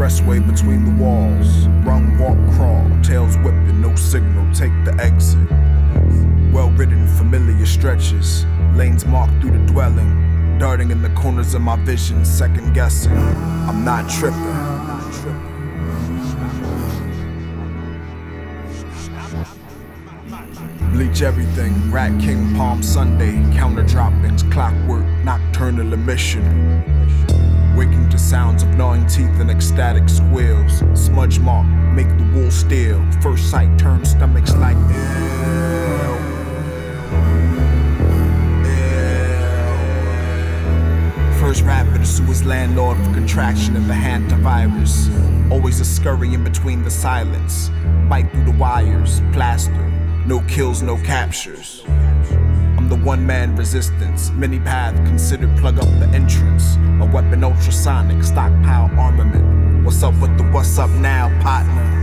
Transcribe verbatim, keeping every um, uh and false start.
expressway between the walls. Run, walk, crawl, tails whipping, no signal, take the exit. Well-written, familiar stretches, lanes marked through the dwelling, darting in the corners of my vision, second guessing. I'm not tripping. Bleach everything, Rat King, Palm Sunday, counter droppings, clockwork, nocturnal emission. Waking to sounds of gnawing teeth and ecstatic squeals. Smudge mark, make the wool steel. First sight turns stomachs like ew. Ew. First rapper to sue his landlord for contraction of the hantavirus. Always a scurry in between the silence. Bite through the wires, plaster. No kills, no captures. I'm the one-man resistance. Many path considered plug up the entrance. A weapon ultrasonic, stockpile armament. What's up with the what's up now, partner?